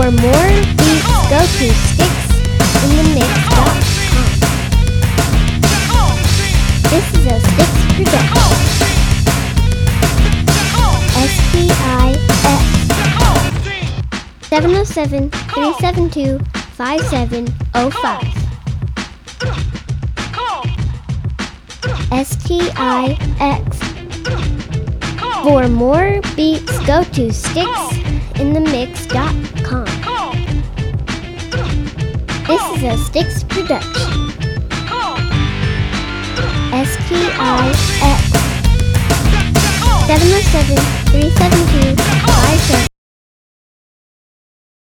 For more beats, go to StixInTheMix.com. This is a Stix production. STIX 707-372-5705. STIX. For more beats, go to StixInTheMix.com. This is a Stix production. STIX 707-372-5705.